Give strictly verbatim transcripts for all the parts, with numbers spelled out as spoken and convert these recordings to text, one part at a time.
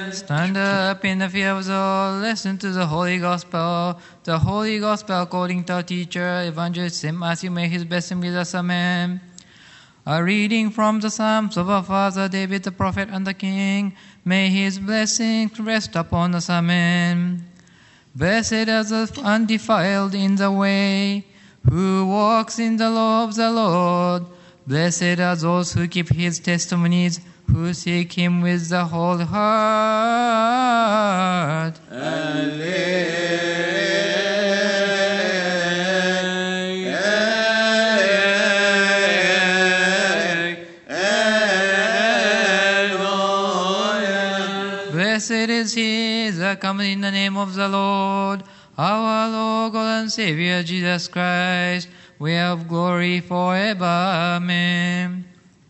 Stand up in the fear of the Lord. Listen to the Holy Gospel. The Holy Gospel according to our teacher, Evangelist Saint Matthew. May his blessing be with us. Amen. A reading from the Psalms of our father David, the prophet and the king. May his blessing rest upon us. Amen. Blessed are the undefiled in the way, who walks in the law of the Lord. Blessed are those who keep his testimonies, who seek him with the whole heart. Blessed is he that comes in the name of the Lord, our Lord God and Savior Jesus Christ. We have glory forever. Amen.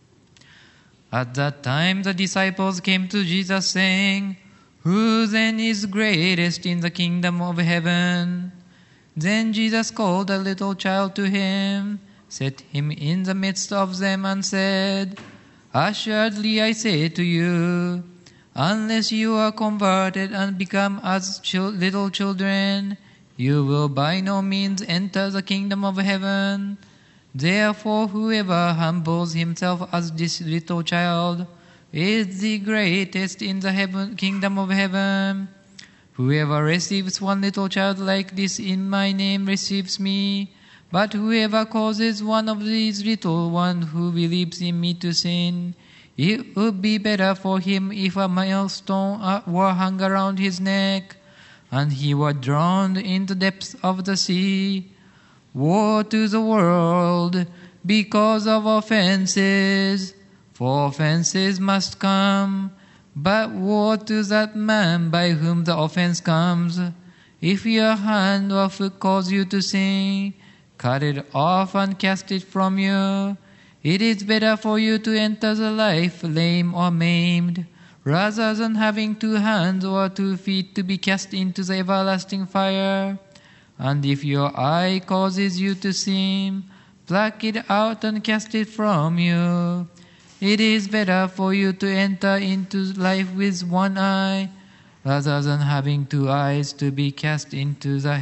At that time the disciples came to Jesus, saying, Who then is greatest in the kingdom of heaven? Then Jesus called a little child to him, set him in the midst of them, and said, Assuredly I say to you, unless you are converted and become as chil- little children, you will by no means enter the kingdom of heaven. Therefore, whoever humbles himself as this little child is the greatest in the heaven, kingdom of heaven. Whoever receives one little child like this in my name receives me. But whoever causes one of these little ones who believes in me to sin, it would be better for him if a millstone were hung around his neck, and he were drowned in the depths of the sea. Woe to the world because of offenses, for offenses must come, but woe to that man by whom the offense comes. If your hand or foot cause you to sin, cut it off and cast it from you. It is better for you to enter the life lame or maimed, rather than having two hands or two feet to be cast into the everlasting fire. And if your eye causes you to sin, pluck it out and cast it from you. It is better for you to enter into life with one eye, rather than having two eyes to be cast into the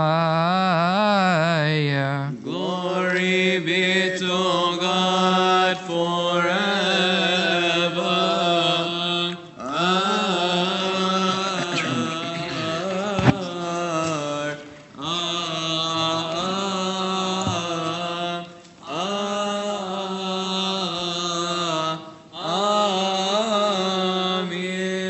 hellfire. Glory be to God forever.